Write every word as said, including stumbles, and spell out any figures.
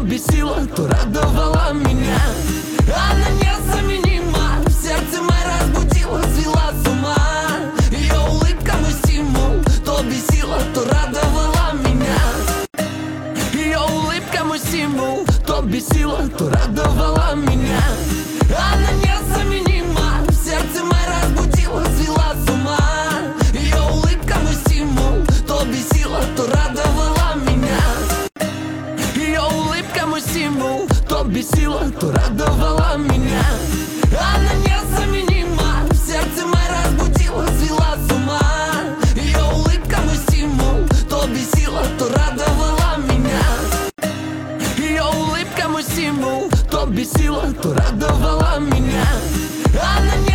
бесила, то радовала меня. Она незаменима, в сердце мой разбудила, свела с ума. Ее улыбка мой стимул, то бесила, то радовала меня. Ее улыбка мой стимул, то бесила, то радовала меня. Она незаменима, в сердце мой разбудила, свела с ума. Ее улыбка мой стимул, то бесила, то радовала меня. Ее улыбка мой стимул, то бесила, то радовала меня. Она незаменима, в сердце мой разбудила, свела с ума. Ее улыбка мой стимул, то бесила, то радовала меня. Ее улыбка мой стимул, то бесила, то радовала меня. Она не